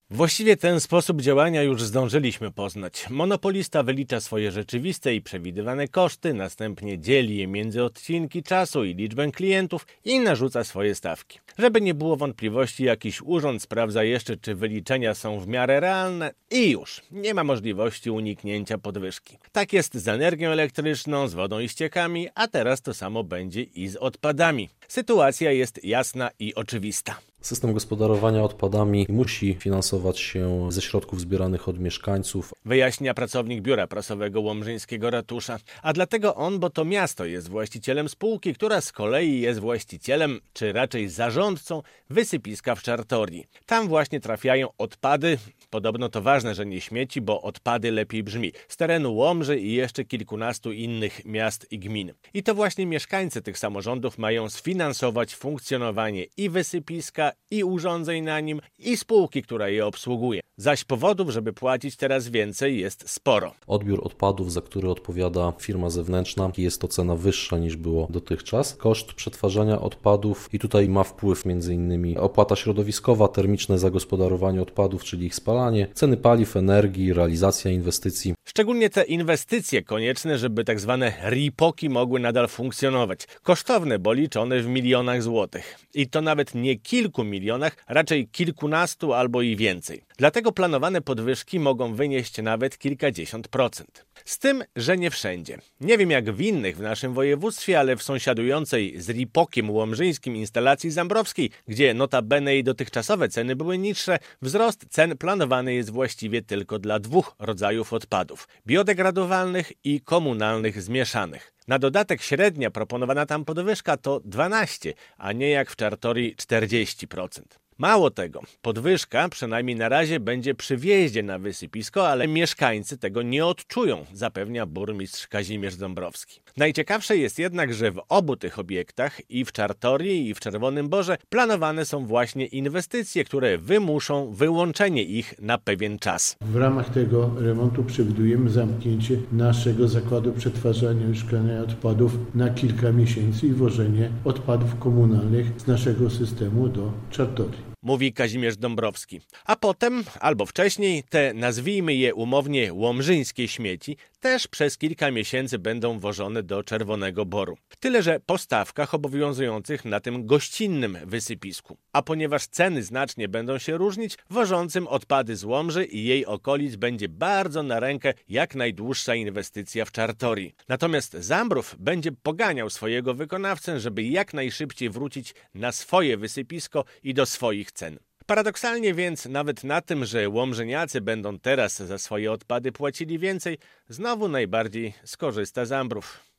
Właściwie ten sposób działania już zdążyliśmy poznać. Monopolista wylicza swoje rzeczywiste i przewidywane koszty, następnie dzieli je między odcinki czasu i liczbę klientów i narzuca swoje stawki. Żeby nie było wątpliwości, jakiś urząd sprawdza jeszcze, czy wyliczenia są w miarę realne i już, nie ma możliwości uniknięcia podwyżki. Tak jest z energią elektryczną, z wodą i ściekami, a teraz to samo będzie i z odpadami. Sytuacja jest jasna i oczywista. System gospodarowania odpadami musi finansować się ze środków zbieranych od mieszkańców. Wyjaśnia pracownik biura prasowego łomżyńskiego ratusza. A dlatego on, bo to miasto jest właścicielem spółki, która z kolei jest właścicielem, czy raczej zarządcą wysypiska w Czartorii. Tam właśnie trafiają odpady, podobno to ważne, że nie śmieci, bo odpady lepiej brzmi, z terenu Łomży i jeszcze kilkunastu innych miast i gmin. I to właśnie mieszkańcy tych samorządów mają sfinansować funkcjonowanie i wysypiska, i urządzeń na nim, i spółki, która je obsługuje. Zaś powodów, żeby płacić teraz więcej, jest sporo. Odbiór odpadów, za który odpowiada firma zewnętrzna, jest to cena wyższa niż było dotychczas. Koszt przetwarzania odpadów i tutaj ma wpływ m.in. opłata środowiskowa, termiczne zagospodarowanie odpadów, czyli ich spalanie, ceny paliw, energii, realizacja inwestycji. Szczególnie te inwestycje konieczne, żeby tak zwane RIPOK-i mogły nadal funkcjonować. Kosztowne, bo liczone w milionach złotych. I to nawet nie kilku milionach, raczej kilkunastu albo i więcej. Dlatego planowane podwyżki mogą wynieść nawet kilkadziesiąt procent. Z tym, że nie wszędzie. Nie wiem jak w innych w naszym województwie, ale w sąsiadującej z RIPOK-iem łomżyńskim instalacji zambrowskiej, gdzie notabene i dotychczasowe ceny były niższe, wzrost cen planowany jest właściwie tylko dla dwóch rodzajów odpadów: biodegradowalnych i komunalnych zmieszanych. Na dodatek średnia proponowana tam podwyżka to 12%, a nie jak w Czartorii 40%. Mało tego, podwyżka przynajmniej na razie będzie przy wjeździe na wysypisko, ale mieszkańcy tego nie odczują, zapewnia burmistrz Kazimierz Dąbrowski. Najciekawsze jest jednak, że w obu tych obiektach, i w Czartorii, i w Czerwonym Borze, planowane są właśnie inwestycje, które wymuszą wyłączenie ich na pewien czas. W ramach tego remontu przewidujemy zamknięcie naszego zakładu przetwarzania i szklania odpadów na kilka miesięcy i wożenie odpadów komunalnych z naszego systemu do Czartorii. Mówi Kazimierz Dąbrowski. A potem, albo wcześniej, te, nazwijmy je umownie, łomżyńskie śmieci też przez kilka miesięcy będą wożone do Czerwonego Boru. Tyle, że po stawkach obowiązujących na tym gościnnym wysypisku. A ponieważ ceny znacznie będą się różnić, wożącym odpady z Łomży i jej okolic będzie bardzo na rękę jak najdłuższa inwestycja w Czartorii. Natomiast Zambrów będzie poganiał swojego wykonawcę, żeby jak najszybciej wrócić na swoje wysypisko i do swoich cen. Paradoksalnie więc nawet na tym, że łomżyniacy będą teraz za swoje odpady płacili więcej, znowu najbardziej skorzysta Zambrów.